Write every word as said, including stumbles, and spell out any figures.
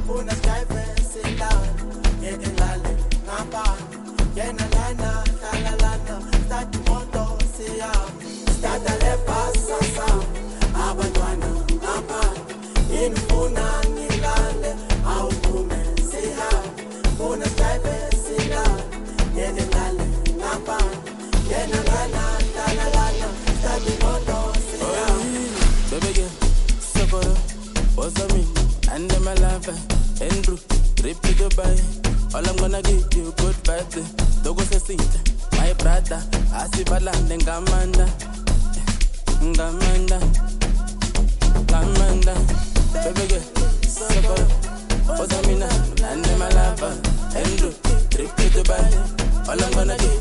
Una skype sindani, ngeke ngilale ngaphandle. Yena lana, hlala lana, start imoto siyami. Stata le basa sami, abantwana ngaphandle. Yini ufuna ngilale, awuphume siyami. Una skype sindani, ngeke ngilale ngaphandle. Yena lana, hlala lana, start imoto siyami. Baby girl, Socorro, what's up me? And then my life, Andrew, trip to Dubai. All I'm gonna give you good vibes. Togo se sinte, my brother. Asi balande ngamanda, ngamanda, ngamanda. Baby girl, Socorro, what's up me now? And then my life, Andrew, trip to Dubai. All I'm gonna give